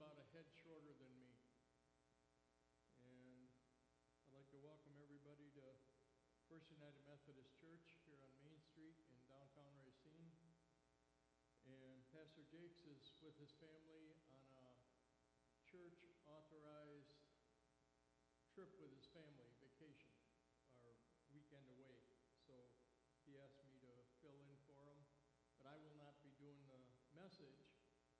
about a head shorter than me. And I'd like to welcome everybody to First United Methodist Church here on Main Street in downtown Racine. And Pastor Jakes is with his family on a church-authorized trip with his family, vacation, or weekend away. So he asked me to fill in for him, but I will not be doing the message.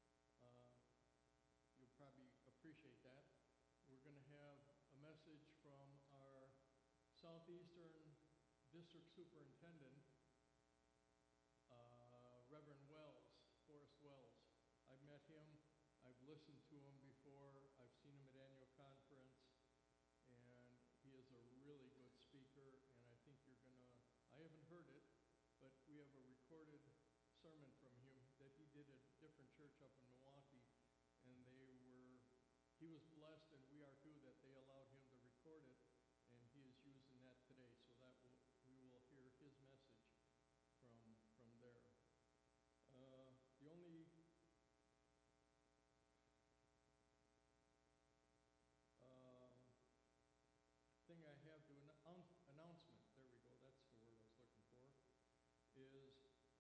You'll probably appreciate that. We're going to have a message from our Southeastern District Superintendent, Reverend Wells, Forrest Wells. I've met him, I've listened to him before, I've seen him at annual conference, and he is a really good speaker, and I think you're going to, I haven't heard it, but we have a recorded sermon from him that he did at a different church up in Milwaukee, and he was blessed, and we are too, that they allowed him to record it, and he is using that today, so that we will hear his message from there. The only thing I have to announcement, there we go, that's the word I was looking for, is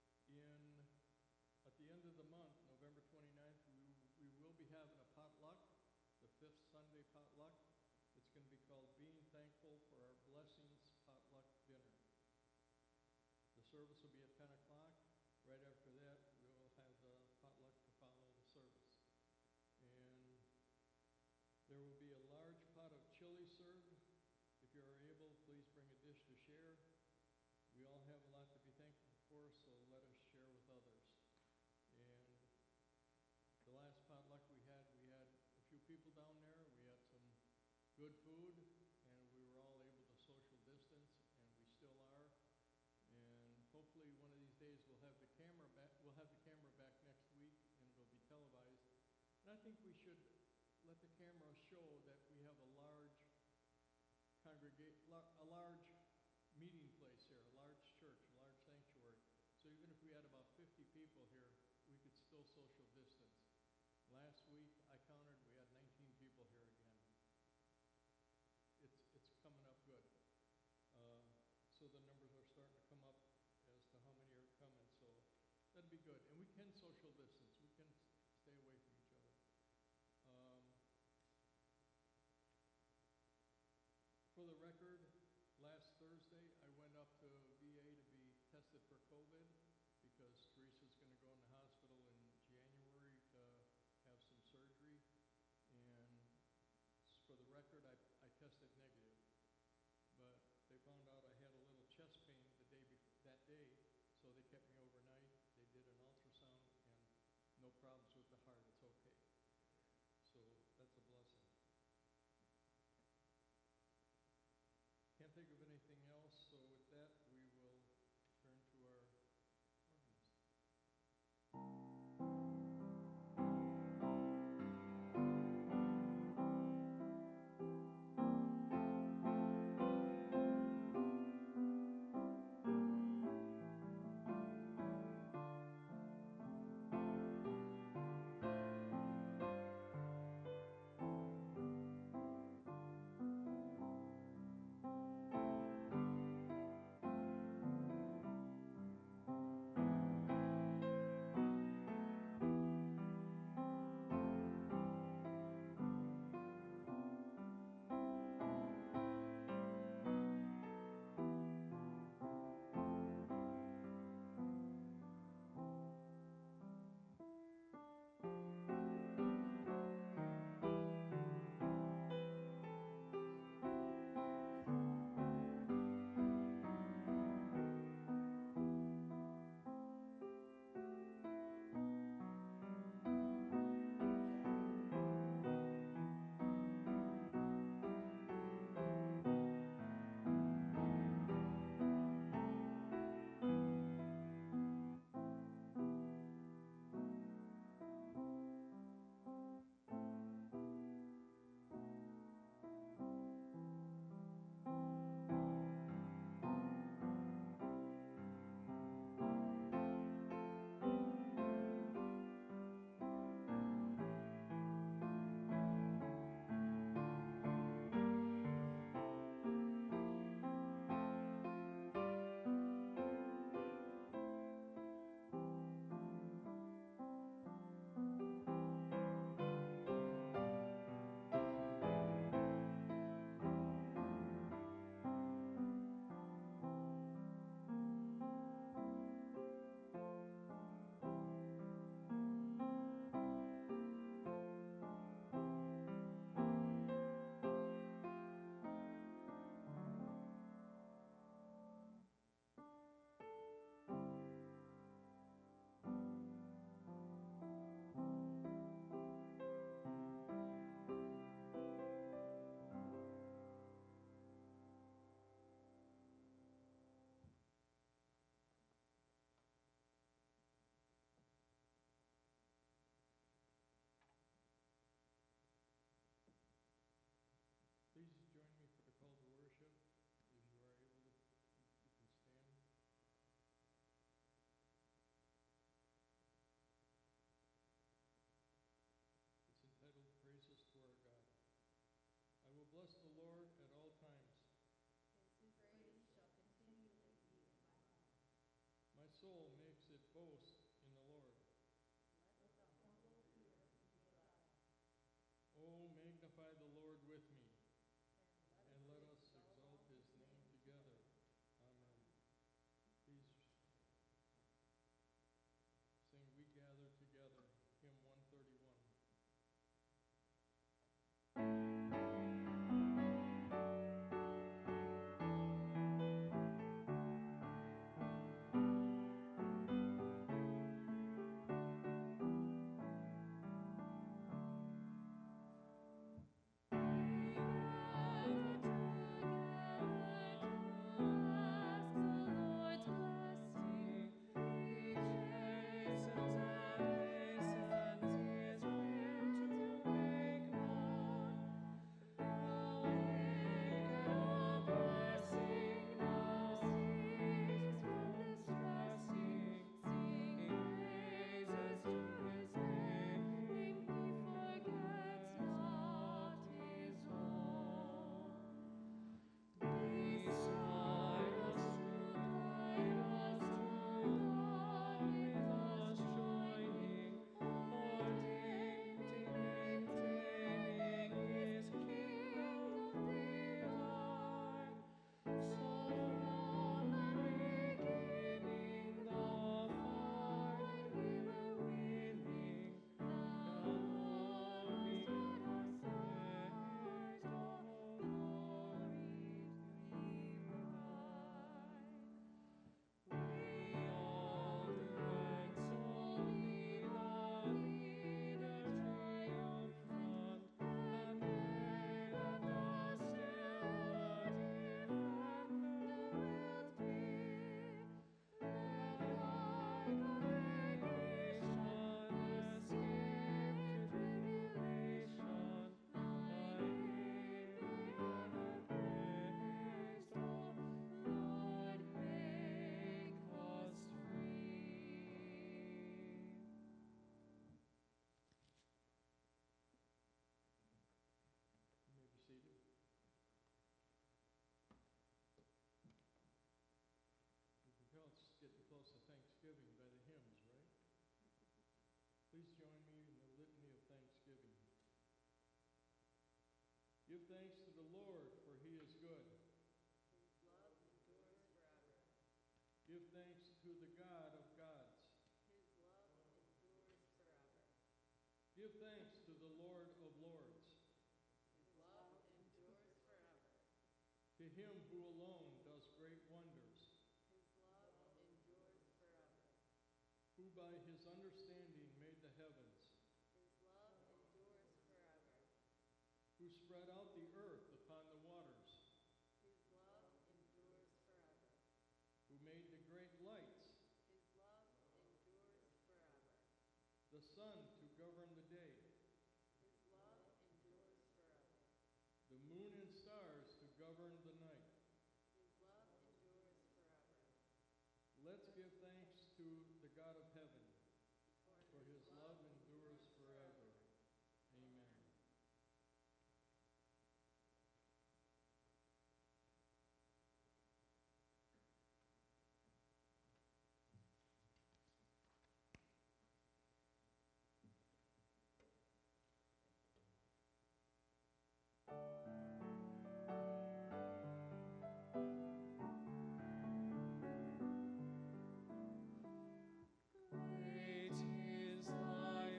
at the end of the month, November 29th, we will be having a potluck, the fifth Sunday potluck. It's going to be called Being Thankful for Our Blessings Potluck Dinner. The service will be at 10 o'clock. Right after that, we'll have the potluck to follow the service. And there will be a large pot of chili served. If you are able, please bring a dish to share. We all have a lot to be thankful for, so let us share with others. And the last potluck we had a few people down there. We had some good food, and we were all able to social distance, and we still are. And hopefully one of these days we'll have the camera back. We'll have the camera back next week, and it'll be televised. And I think we should let the camera show that we have a large meeting place here, a large church, a large sanctuary. So even if we had about 50 people here, we could still social distance. Last week I counted, we had 19 people here again. It's coming up good. So the numbers are starting to come up as to how many are coming, so that'd be good. And we can social distance, we can stay away from each other. For the record, last Thursday I went up to VA to be tested for COVID because Teresa's going to go in the hospital in January to have some surgery. And for the record, I tested negative. But they found out I had a little chest pain that day, so they kept me overnight. They did an ultrasound, and no problems with the heart. It's okay. So that's a blessing. Can't think of anything else, so with that, we will turn to our organist. boast in the Lord. Oh, magnify the Lord with me, and let us exalt his name together. Amen. Please sing We Gather Together, hymn 131. You may be seated. You can tell it's getting close to Thanksgiving by the hymns, right? Please join me in the litany of thanksgiving. Give thanks to the Lord, for he is good. His love endures forever. Give thanks to the God of gods. His love endures forever. Give thanks to the Lord of lords. His love endures forever. To him who alone does great wonders, His love endures forever. who by his understanding made the heavens, His love endures forever. who spread out the earth upon the waters, His love endures forever. who made the great lights, His love endures forever. the sun to govern the day, His love endures forever. the moon and stars to govern the night. His love endures forever. Let's give thanks to the God of heaven, for his love endures forever. Amen. Great is thy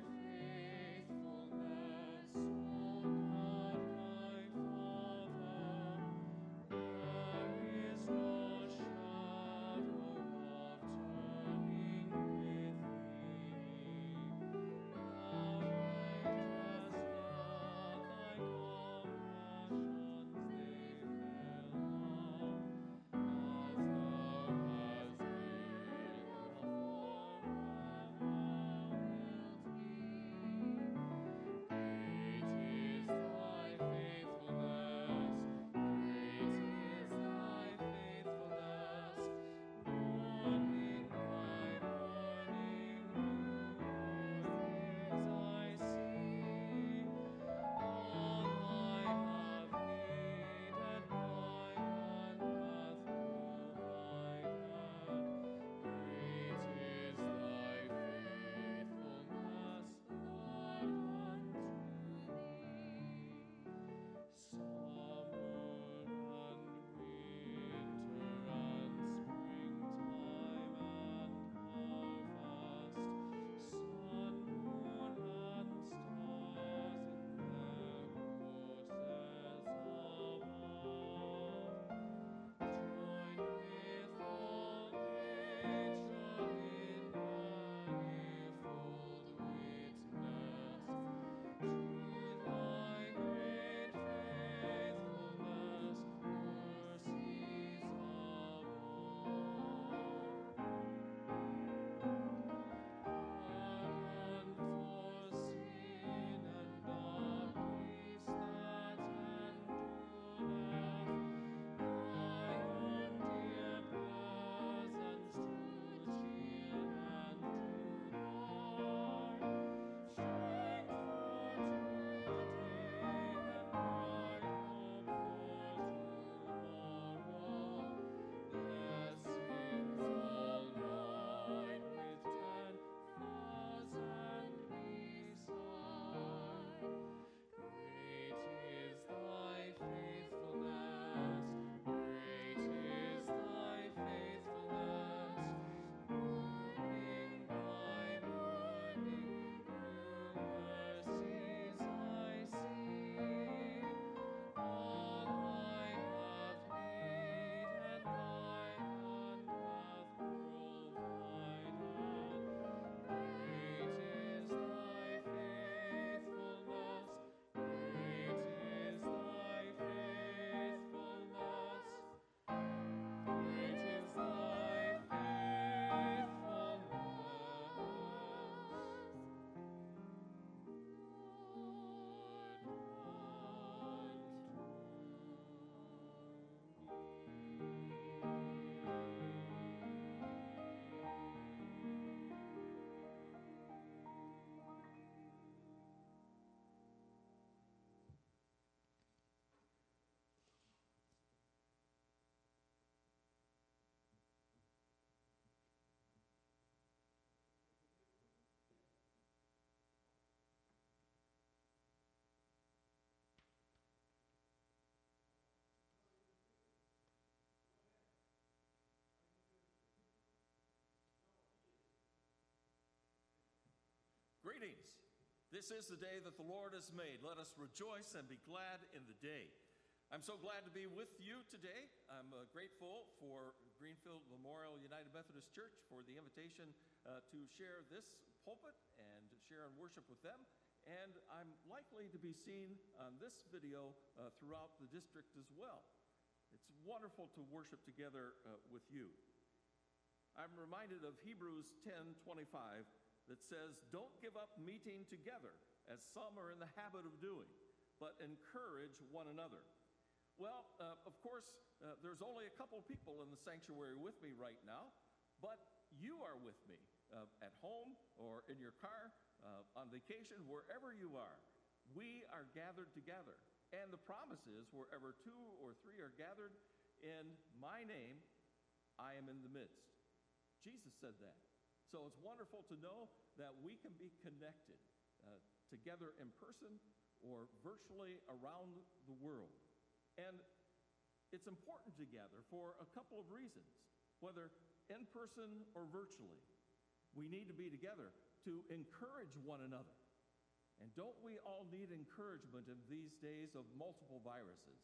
Greetings. This is the day that the Lord has made. Let us rejoice and be glad in the day. I'm so glad to be with you today. I'm grateful for Greenfield Memorial United Methodist Church for the invitation to share this pulpit and share and worship with them. And I'm likely to be seen on this video throughout the district as well. It's wonderful to worship together with you. I'm reminded of Hebrews 10:25 that says, "Don't give up meeting together, as some are in the habit of doing, but encourage one another." Well, of course, there's only a couple people in the sanctuary with me right now, but you are with me at home or in your car, on vacation, wherever you are. We are gathered together. And the promise is, wherever 2 or 3 are gathered in my name, I am in the midst. Jesus said that. So it's wonderful to know that we can be connected together in person or virtually around the world. And it's important to gather for a couple of reasons, whether in person or virtually. We need to be together to encourage one another. And don't we all need encouragement in these days of multiple viruses?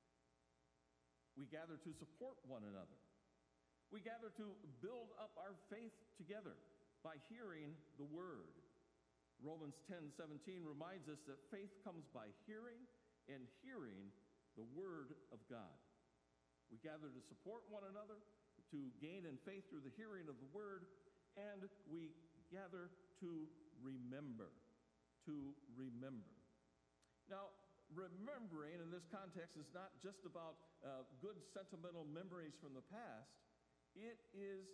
We gather to support one another. We gather to build up our faith together by hearing the word. Romans 10:17 reminds us that faith comes by hearing, and hearing the word of God. We gather to support one another, to gain in faith through the hearing of the word, and we gather to remember. To remember. Now, remembering in this context is not just about good sentimental memories from the past. It is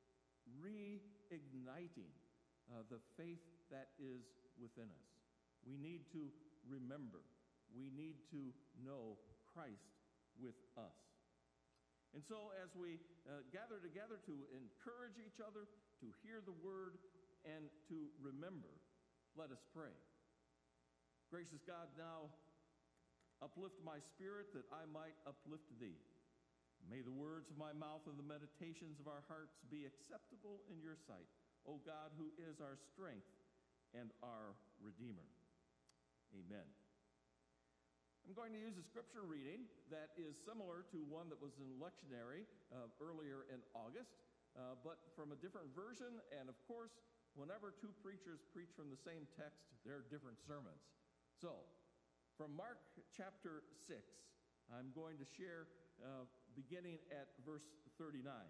reigniting the faith that is within us. We need to remember. We need to know Christ with us. And so as we gather together to encourage each other, to hear the word, and to remember, let us pray. Gracious God, now uplift my spirit that I might uplift thee. May the words of my mouth and the meditations of our hearts be acceptable in your sight, O God, who is our strength and our Redeemer. Amen. I'm going to use a scripture reading that is similar to one that was in lectionary earlier in August, but from a different version. And of course, whenever 2 preachers preach from the same text, they're different sermons. So, from Mark chapter 6, I'm going to share beginning at verse 39.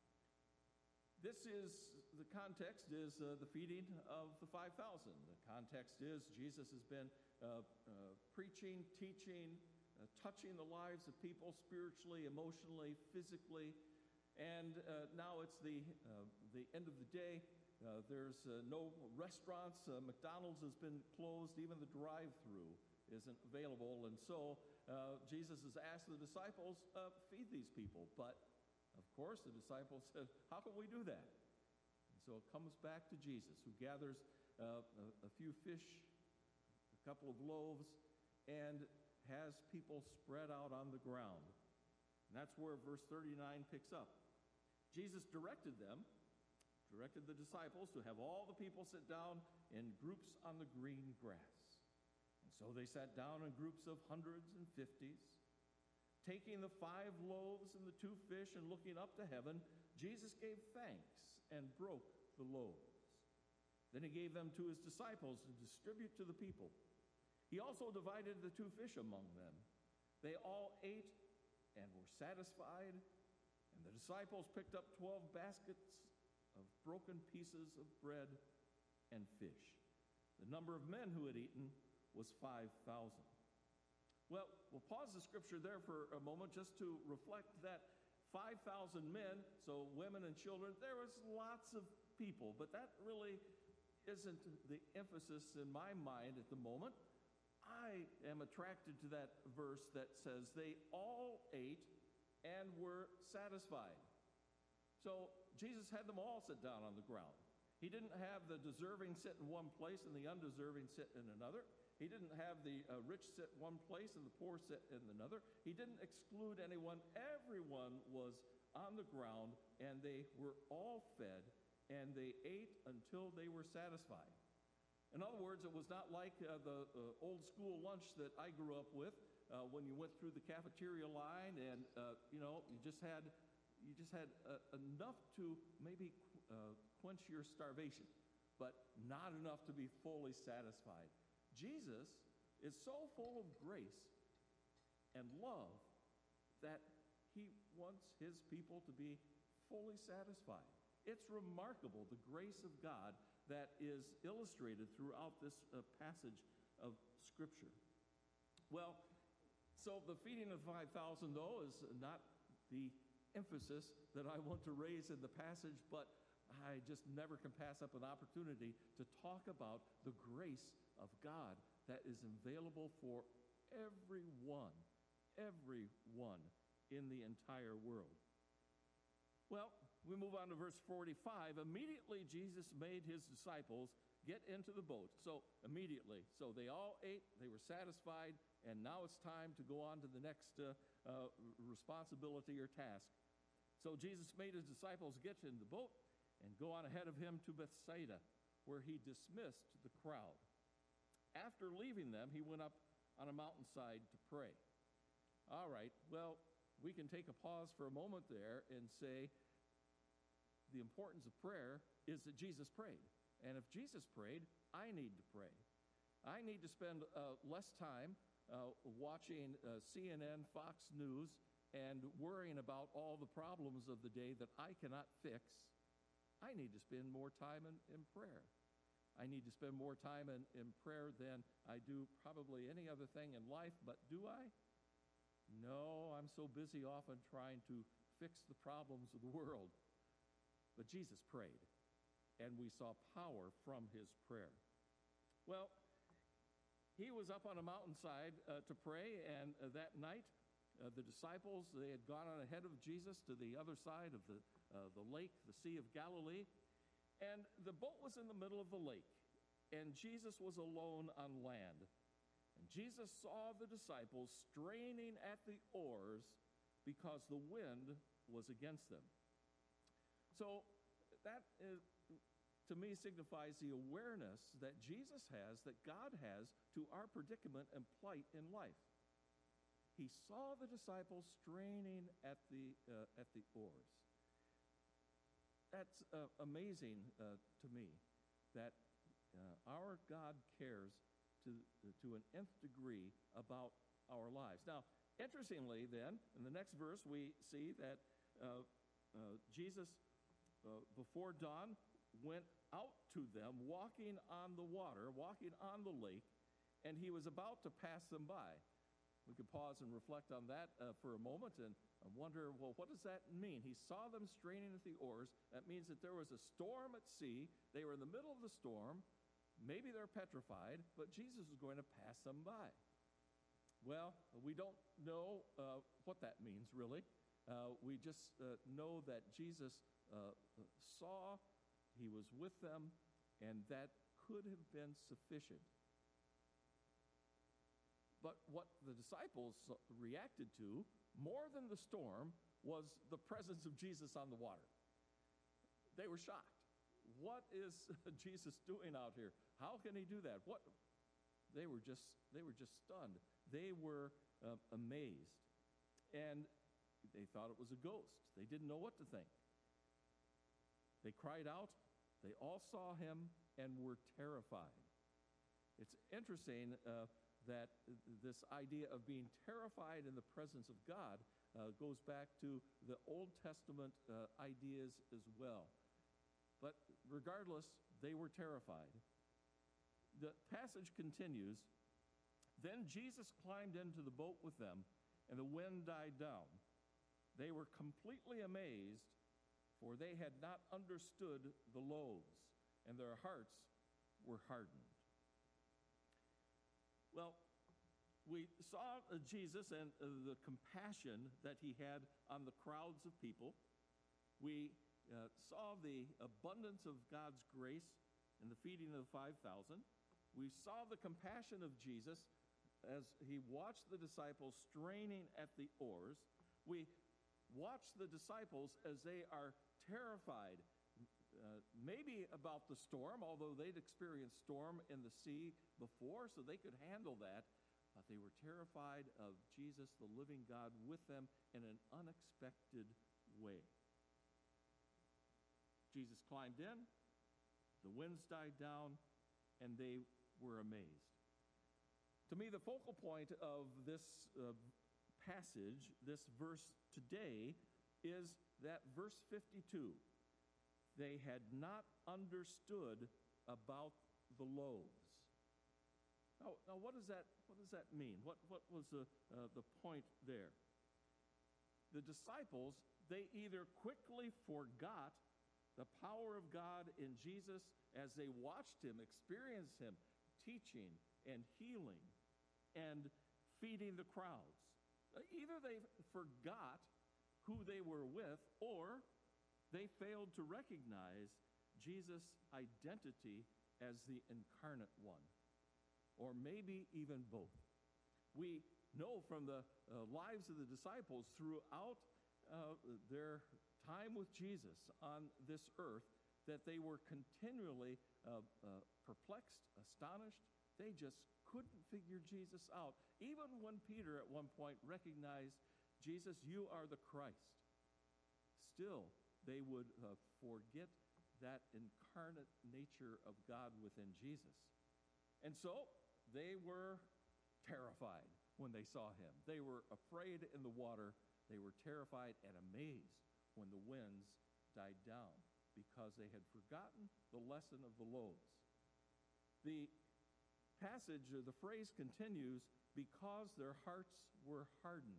The context is the feeding of the 5,000. The context is Jesus has been preaching, teaching, touching the lives of people spiritually, emotionally, physically, and now it's the end of the day. There's no restaurants. McDonald's has been closed. Even the drive-through isn't available. And so Jesus has asked the disciples, feed these people. But, of course, the disciples said, how can we do that? And so it comes back to Jesus, who gathers a few fish, a couple of loaves, and has people spread out on the ground. And that's where verse 39 picks up. Jesus directed the disciples to have all the people sit down in groups on the green grass. And so they sat down in groups of hundreds and fifties. Taking the 5 loaves and the 2 fish and looking up to heaven, Jesus gave thanks and broke the loaves. Then he gave them to his disciples to distribute to the people. He also divided the 2 fish among them. They all ate and were satisfied, and the disciples picked up 12 baskets of broken pieces of bread and fish. The number of men who had eaten was 5,000. Well, we'll pause the scripture there for a moment just to reflect that 5,000 men, so women and children, there was lots of people, but that really isn't the emphasis in my mind at the moment. I am attracted to that verse that says they all ate and were satisfied. So Jesus had them all sit down on the ground. He didn't have the deserving sit in one place and the undeserving sit in another. He didn't have the rich sit one place and the poor sit in another. He didn't exclude anyone. Everyone was on the ground, and they were all fed, and they ate until they were satisfied. In other words, it was not like the old school lunch that I grew up with when you went through the cafeteria line and you just had enough to maybe quench your starvation, but not enough to be fully satisfied. Jesus is so full of grace and love that he wants his people to be fully satisfied. It's remarkable, the grace of God that is illustrated throughout this passage of Scripture. Well, so the feeding of 5,000, though, is not the emphasis that I want to raise in the passage, but I just never can pass up an opportunity to talk about the grace of God that is available for everyone in the entire world. Well, we move on to verse 45. Immediately Jesus made his disciples get into the boat. So immediately. So they all ate, they were satisfied, and now it's time to go on to the next responsibility or task. So Jesus made his disciples get in the boat and go on ahead of him to Bethsaida, where he dismissed the crowd. After leaving them, he went up on a mountainside to pray. All right, well, we can take a pause for a moment there and say the importance of prayer is that Jesus prayed. And if Jesus prayed, I need to pray. I need to spend less time watching CNN, Fox News, and worrying about all the problems of the day that I cannot fix. I need to spend more time in prayer. I need to spend more time in prayer than I do probably any other thing in life, but do I? No, I'm so busy often trying to fix the problems of the world. But Jesus prayed, and we saw power from his prayer. Well, he was up on a mountainside to pray, and that night, the disciples, they had gone on ahead of Jesus to the other side of the lake, the Sea of Galilee, and the boat was in the middle of the lake, and Jesus was alone on land. And Jesus saw the disciples straining at the oars because the wind was against them. So that is, to me, signifies the awareness that Jesus has, that God has, to our predicament and plight in life. He saw the disciples straining at the oars. That's amazing to me, that our God cares to an nth degree about our lives. Now, interestingly, then, in the next verse, we see that Jesus, before dawn, went out to them, walking on the water, walking on the lake, and he was about to pass them by. We could pause and reflect on that for a moment and wonder, well, what does that mean? He saw them straining at the oars. That means that there was a storm at sea. They were in the middle of the storm. Maybe they're petrified, but Jesus is going to pass them by. Well, we don't know what that means, really. We just know that Jesus saw, he was with them, and that could have been sufficient. But what the disciples reacted to, more than the storm, was the presence of Jesus on the water. They were shocked. What is Jesus doing out here? How can he do that? They were just stunned. They were amazed. And they thought it was a ghost. They didn't know what to think. They cried out. They all saw him and were terrified. It's interesting that this idea of being terrified in the presence of God goes back to the Old Testament ideas as well. But regardless, they were terrified. The passage continues, "Then Jesus climbed into the boat with them, and the wind died down. They were completely amazed, for they had not understood the loaves, and their hearts were hardened." Well, we saw Jesus and the compassion that he had on the crowds of people. We saw the abundance of God's grace in the feeding of the 5,000. We saw the compassion of Jesus as he watched the disciples straining at the oars. We watch the disciples as they are terrified, maybe about the storm, although they'd experienced storm in the sea before, so they could handle that. But they were terrified of Jesus, the living God, with them in an unexpected way. Jesus climbed in, the winds died down, and they were amazed. To me, the focal point of this passage, this verse today, is that verse 52. They had not understood about the loaves. Now what does that mean? What was the point there? The disciples, they either quickly forgot the power of God in Jesus as they watched him, experienced him teaching and healing and feeding the crowds. Either they forgot who they were with, or they failed to recognize Jesus' identity as the incarnate one, or maybe even both. We know from the lives of the disciples throughout their time with Jesus on this earth that they were continually perplexed, astonished. They just couldn't figure Jesus out. Even when Peter at one point recognized, Jesus, you are the Christ, still they would forget that incarnate nature of God within Jesus. And so they were terrified when they saw him. They were afraid in the water. They were terrified and amazed when the winds died down because they had forgotten the lesson of the loaves. The passage, or the phrase continues, because their hearts were hardened.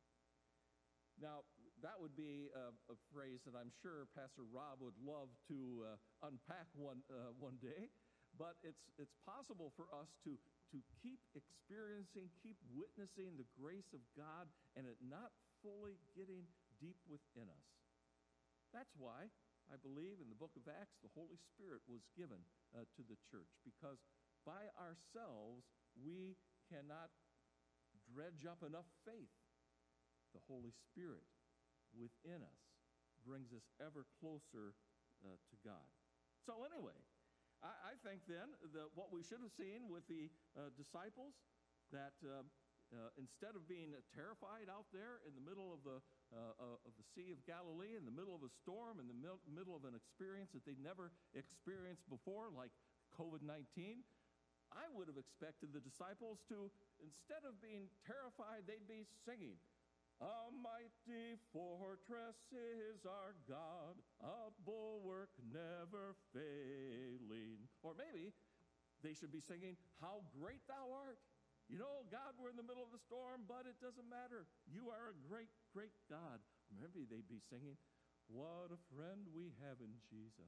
Now, that would be a phrase that I'm sure Pastor Rob would love to unpack one day, but it's possible for us to keep experiencing, keep witnessing the grace of God and it not fully getting deep within us. That's why I believe in the book of Acts the Holy Spirit was given to the church, because by ourselves we cannot dredge up enough faith. The Holy Spirit within us brings us ever closer to God. So anyway, I think then that what we should have seen with the disciples, that instead of being terrified out there in the middle of the Sea of Galilee, in the middle of a storm, in the middle of an experience that they'd never experienced before, like COVID-19, I would have expected the disciples to, instead of being terrified, they'd be singing, "A mighty fortress is our God, a bulwark never failing." Or maybe they should be singing, "How great thou art." You know, God, we're in the middle of the storm, but it doesn't matter. You are a great, great God. Maybe they'd be singing, "What a friend we have in Jesus."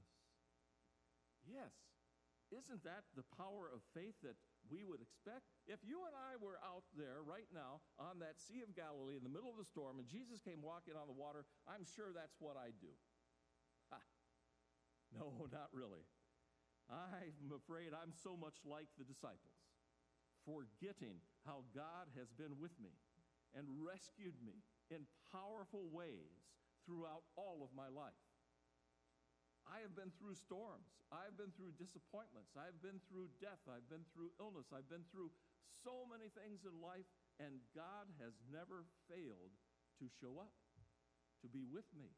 Yes, isn't that the power of faith that we would expect? If you and I were out there right now on that Sea of Galilee in the middle of the storm and Jesus came walking on the water, I'm sure that's what I'd do. Ha. No, not really. I'm afraid I'm so much like the disciples, forgetting how God has been with me and rescued me in powerful ways throughout all of my life. I have been through storms. I've been through disappointments. I've been through death. I've been through illness. I've been through so many things in life, and God has never failed to show up, to be with me,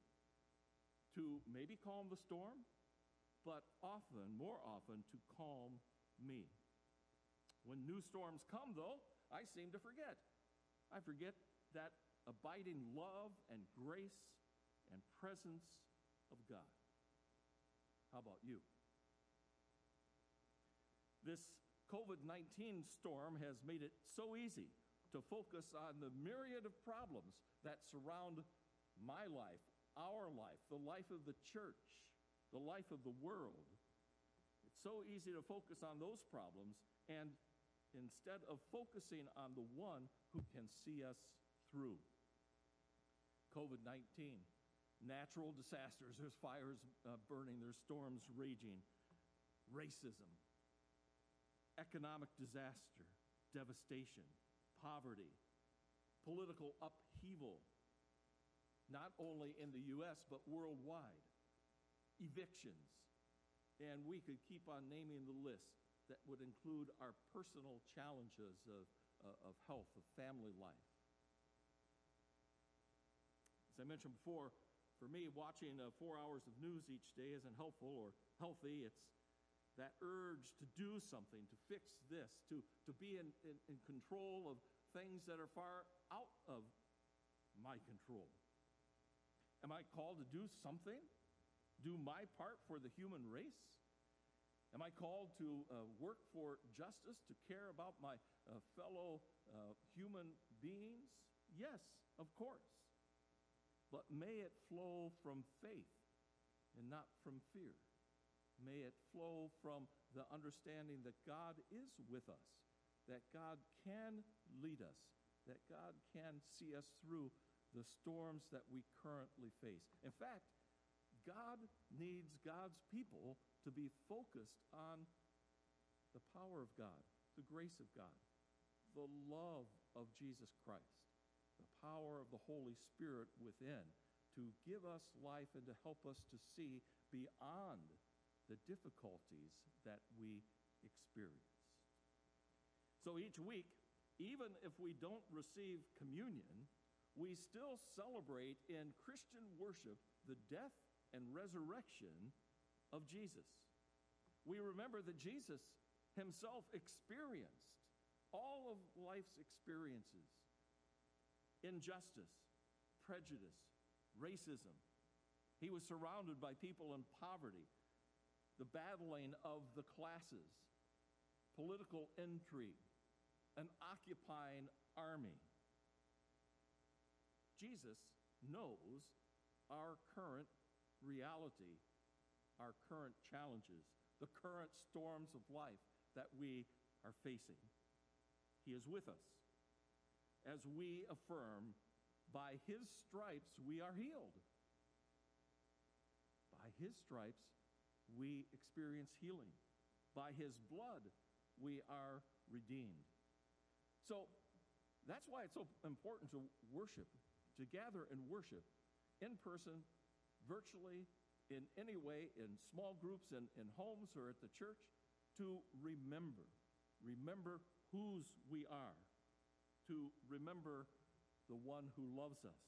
to maybe calm the storm, but often, more often, to calm me. When new storms come, though, I seem to forget. I forget that abiding love and grace and presence of God. How about you? This COVID-19 storm has made it so easy to focus on the myriad of problems that surround my life, our life, the life of the church, the life of the world. It's so easy to focus on those problems, and instead of focusing on the one who can see us through. COVID-19. Natural disasters, there's fires burning, there's storms raging, racism, economic disaster, devastation, poverty, political upheaval, not only in the U.S., but worldwide. evictions, and we could keep on naming the list that would include our personal challenges of health, of family life. As I mentioned before, for me, watching 4 hours of news each day isn't helpful or healthy. It's that urge to do something, to fix this, to be in control of things that are far out of my control. Am I called to do something? Do my part for the human race? Am I called to work for justice, to care about my fellow human beings? Yes, of course. But may it flow from faith and not from fear. May it flow from the understanding that God is with us, that God can lead us, that God can see us through the storms that we currently face. In fact, God needs God's people to be focused on the power of God, the grace of God, the love of Jesus Christ, the power of the Holy Spirit within to give us life and to help us to see beyond the difficulties that we experience. So each week, even if we don't receive communion, we still celebrate in Christian worship the death and resurrection of Jesus. We remember that Jesus himself experienced all of life's experiences: injustice, prejudice, racism. He was surrounded by people in poverty, the battling of the classes, political intrigue, an occupying army. Jesus knows our current reality, our current challenges, the current storms of life that we are facing. He is with us as we affirm, by his stripes we are healed. By his stripes we experience healing. By his blood we are redeemed. So that's why it's so important to worship, to gather and worship in person, virtually, in any way, in small groups, in homes or at the church, to remember whose we are, to remember the one who loves us.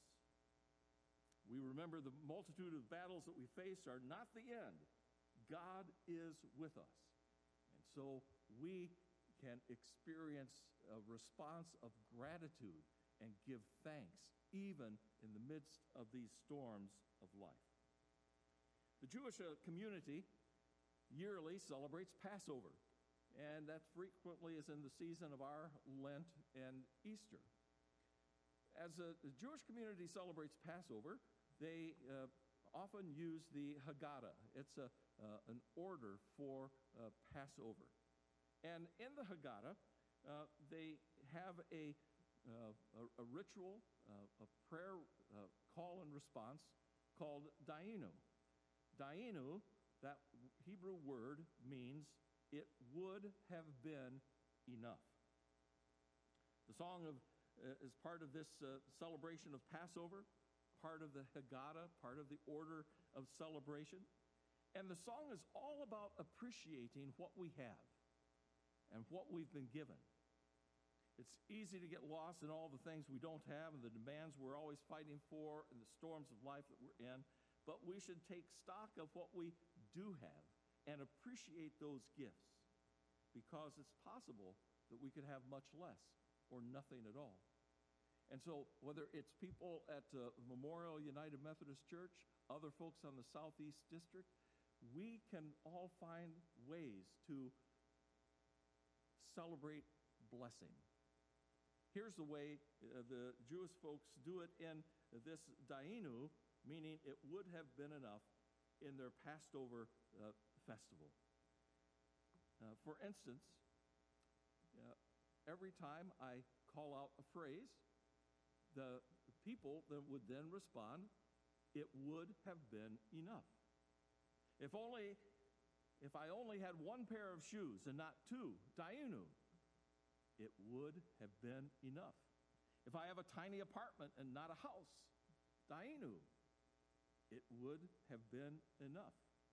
We remember the multitude of battles that we face are not the end. God is with us. And so we can experience a response of gratitude and give thanks even in the midst of these storms of life. The Jewish community yearly celebrates Passover, and that frequently is in the season of our Lent and Easter. As the Jewish community celebrates Passover, they often use the Haggadah. It's an order for Passover. And in the Haggadah, they have a ritual, a prayer call and response called Dayenu. Dayenu, that Hebrew word, means it would have been enough. The song is part of this celebration of Passover, part of the Haggadah, part of the order of celebration. And the song is all about appreciating what we have and what we've been given. It's easy to get lost in all the things we don't have and the demands we're always fighting for and the storms of life that we're in. But we should take stock of what we do have and appreciate those gifts, because it's possible that we could have much less or nothing at all. And so whether it's people at Memorial United Methodist Church, other folks on the Southeast District, we can all find ways to celebrate blessing. Here's the way the Jewish folks do it in this Dayenu, meaning it would have been enough in their Passover festival. For instance, every time I call out a phrase, the people that would then respond, it would have been enough. If I only had one pair of shoes and not two, Dayenu, it would have been enough. If I have a tiny apartment and not a house, Dayenu, it would have been enough.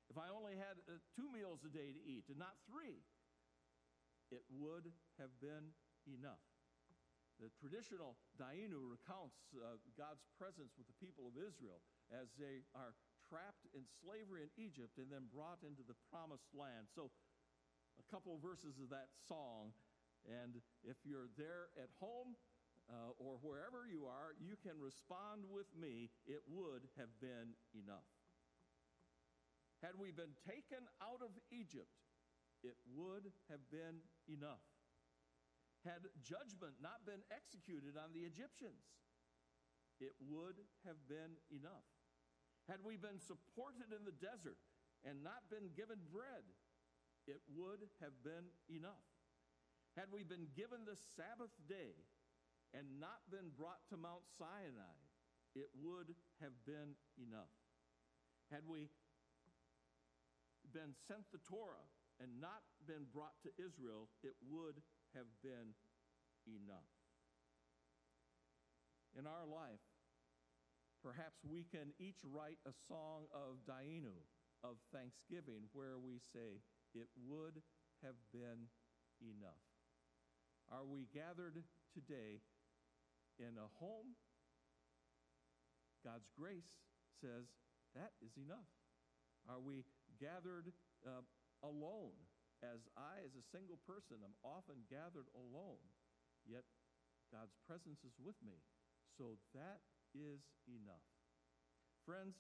if I only had 2 meals a day to eat and not 3, it would have been enough. The traditional Dainu recounts God's presence with the people of Israel as they are trapped in slavery in Egypt and then brought into the promised land. So a couple of verses of that song, and if you're there at home or wherever you are, you can respond with me, it would have been enough. Had we been taken out of Egypt, it would have been enough. Had judgment not been executed on the Egyptians, it would have been enough. Had we been supported in the desert and not been given bread, it would have been enough. Had we been given the Sabbath day and not been brought to Mount Sinai, it would have been enough. Had we been sent the Torah and not been brought to Israel, it would have been enough. In our life, perhaps we can each write a song of Dainu, of thanksgiving, where we say, it would have been enough. Are we gathered today in a home? God's grace says that is enough. Are we gathered alone? As a single person, am often gathered alone, yet God's presence is with me. So that is enough. Friends,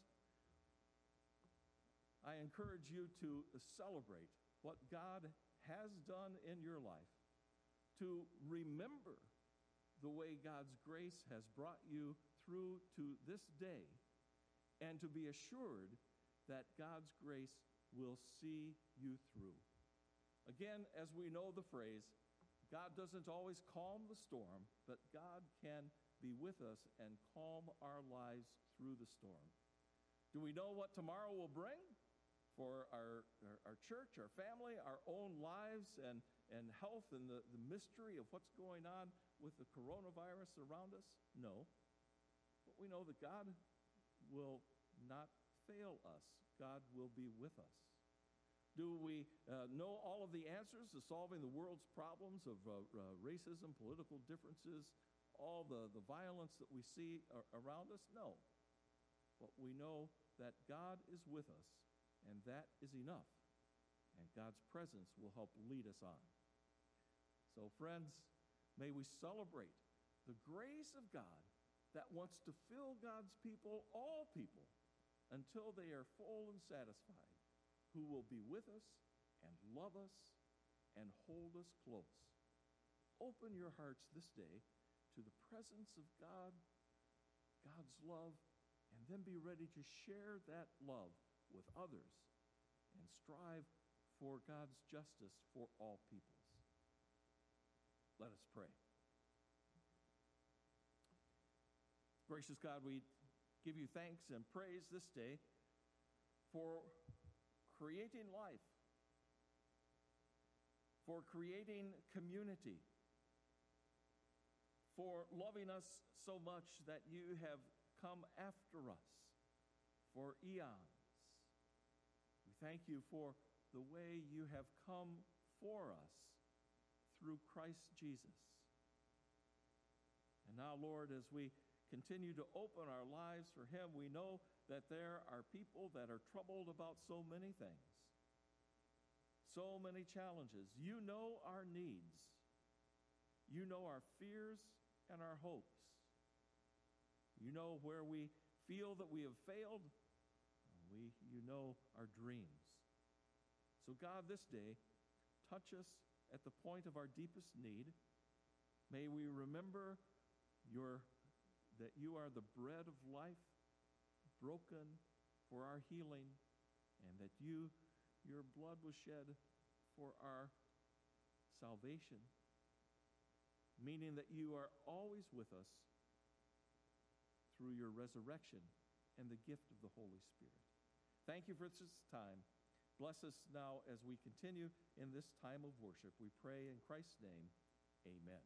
I encourage you to celebrate what God has done in your life, to remember the way God's grace has brought you through to this day, and to be assured that God's grace will see you through. Again, as we know the phrase, God doesn't always calm the storm, but God can be with us and calm our lives through the storm. Do we know what tomorrow will bring for our church, our family, our own lives, and health, and the mystery of what's going on with the coronavirus around us? No. But we know that God will not fail us. God will be with us. Do we know all of the answers to solving the world's problems of racism, political differences, all the violence that we see around us? No. But we know that God is with us, and that is enough. And God's presence will help lead us on. So, friends, may we celebrate the grace of God that wants to fill God's people, all people, until they are full and satisfied, who will be with us and love us and hold us close. Open your hearts this day to the presence of God, God's love, and then be ready to share that love with others and strive for God's justice for all peoples. Let us pray. Gracious God, we give you thanks and praise this day for creating life, for creating community, for loving us so much that you have come after us for eons. We thank you for the way you have come for us through Christ Jesus. And now, Lord, as we continue to open our lives for him, we know that there are people that are troubled about so many things, so many challenges. You know our needs. You know our fears and our hopes. You know where we feel that we have failed. You know our dreams. So God, this day, touch us at the point of our deepest need. May we remember that you are the bread of life, broken for our healing, and that your blood was shed for our salvation, meaning that you are always with us through your resurrection and the gift of the Holy Spirit. Thank you for this time. Bless us now as we continue in this time of worship. We pray in Christ's name, amen.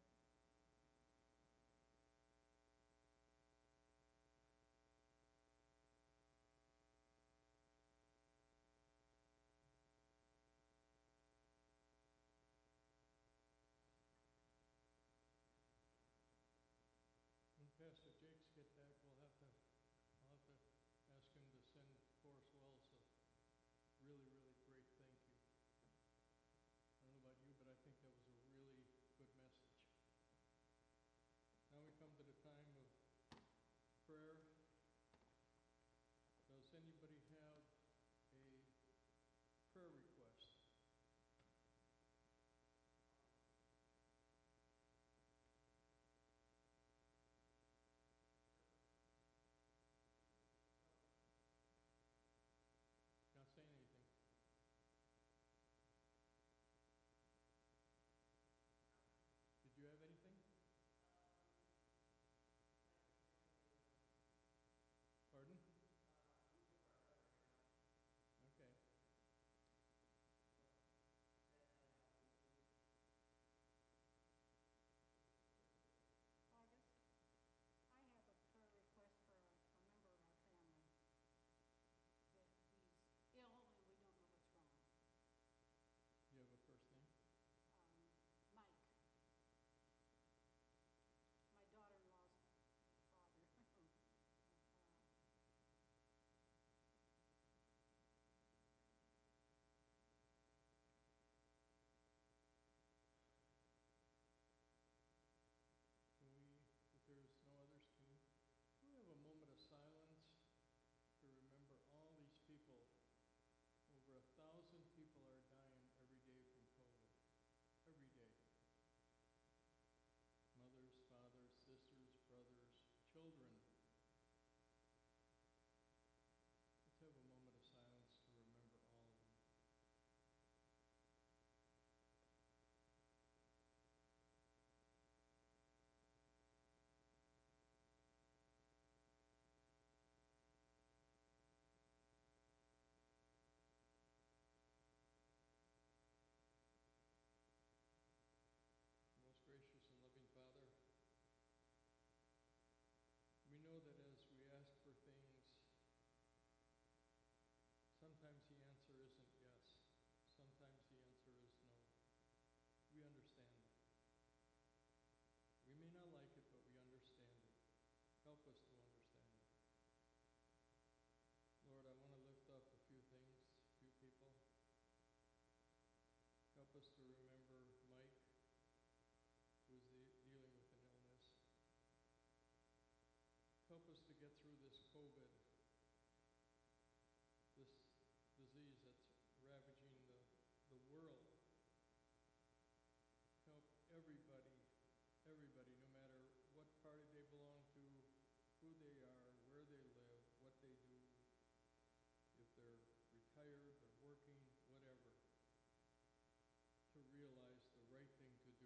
they are, where they live, what they do, if they're retired, they're working, whatever, to realize the right thing to do.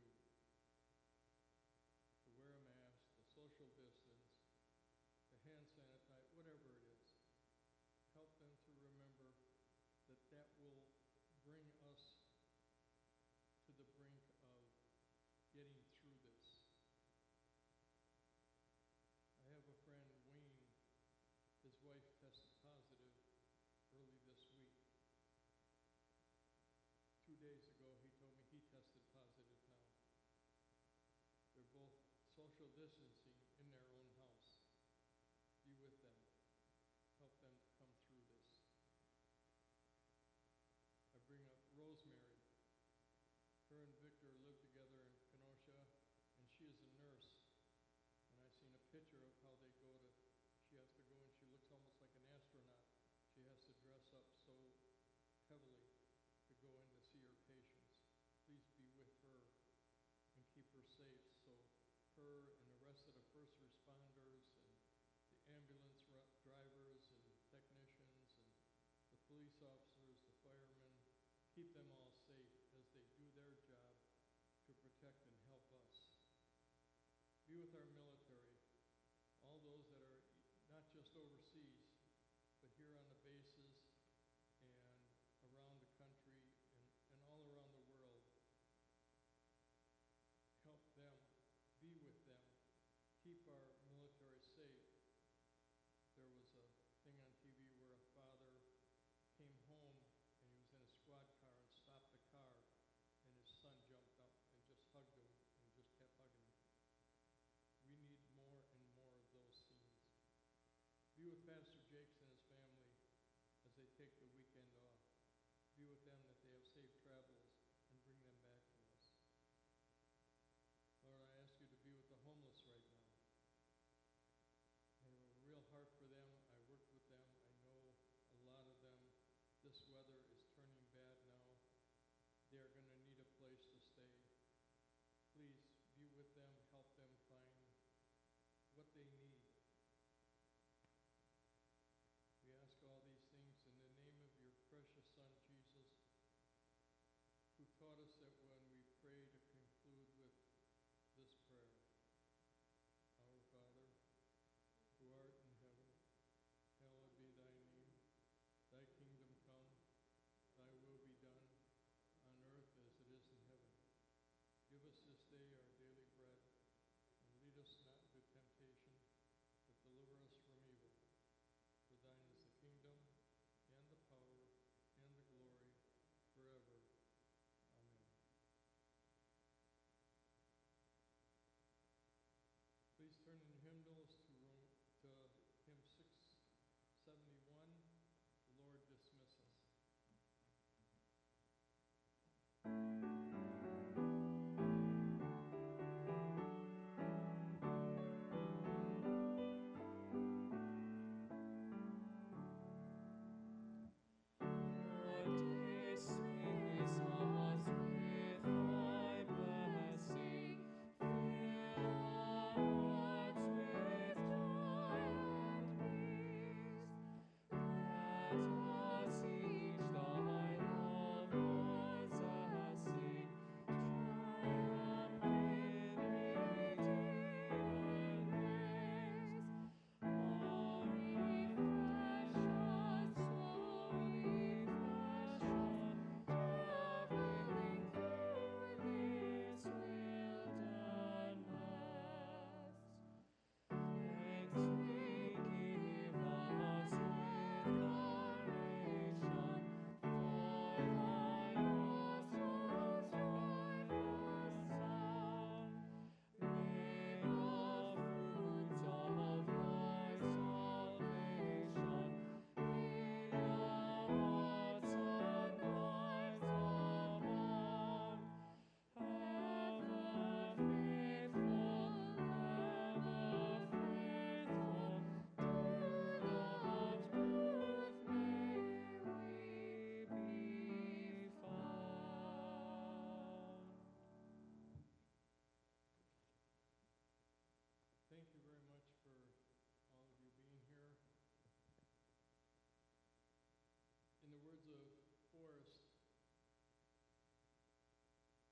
To wear a mask, to social distance, to hand sanitize, whatever it is. Help them to remember that that will bring us to the brink of getting through this. I have a friend, Wayne, his wife tested positive early this week. 2 days ago, he told me he tested positive now. They're both social distancing in their own house. Be with them. Help them to come through this. I bring up Rosemary. Her and Victor live together in Kenosha, and she is a nurse. And I've seen a picture of how they go to, she has to go and she looks almost like an astronaut. She has to dress up so heavily to go in to see her patients. Please be with her and keep her safe, so her and the rest of the first responders and the ambulance drivers and technicians and the police officers, the firemen, keep them all safe as they do their job to protect and help us. Be with our military, all those that are not just overseas, but here on the bases and around the country and all around the world. Help them, be with them, keep our military safe. There was a thing on TV where a father came home and he was in a squad car and stopped the car, and his son jumped up and just hugged him and just kept hugging him. We need more and more of those scenes. Be with Pastor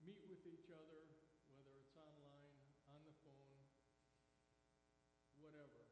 meet with each other, whether it's online, on the phone, whatever.